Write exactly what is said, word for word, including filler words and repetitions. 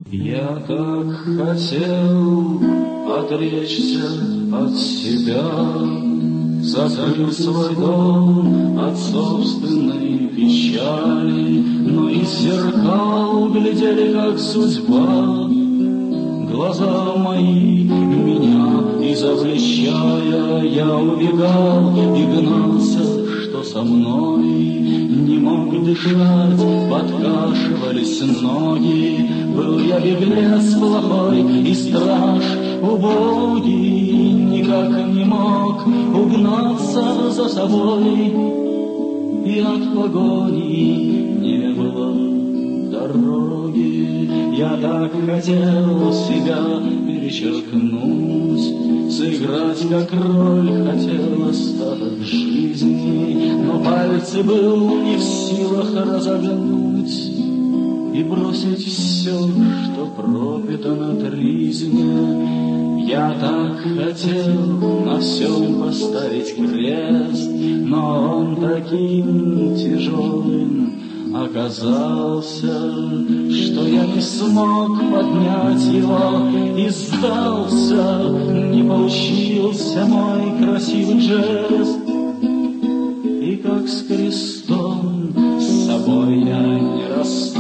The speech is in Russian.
Я так хотел отречься от себя, закрыть свой дом от собственной печали, но из зеркал глядели, как судьба, глаза мои меня изобличая. Я убегал и гнался, что со мной не мог дышать, подкашивались ноги. Был я беглец плохой и страж убогий, никак не мог угнаться за собой, и от погони не было дороги. Я так хотел себя перечеркнуть, сыграть как роль хотел остаток жизни, но пальцы был не в силах разогнуть и бросить все, что пропитано тризне. Я так хотел на всем поставить крест, но он таким тяжелым оказался, что я не смог поднять его и сдался. Не получился мой красивый жест, и как с крестом с собой я не расстался.